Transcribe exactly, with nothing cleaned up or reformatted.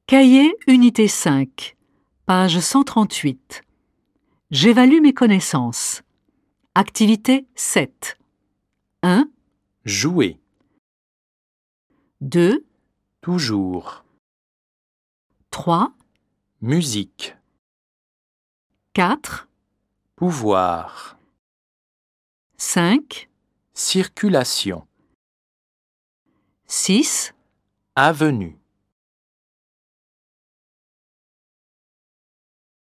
Cahier unité cinq, page cent trente-huit. J'évalue mes connaissances. Activité sept. un. Jouer. deux. Toujours. trois. Musique. quatre. Pouvoir. cinq. Circulation. six. Avenue.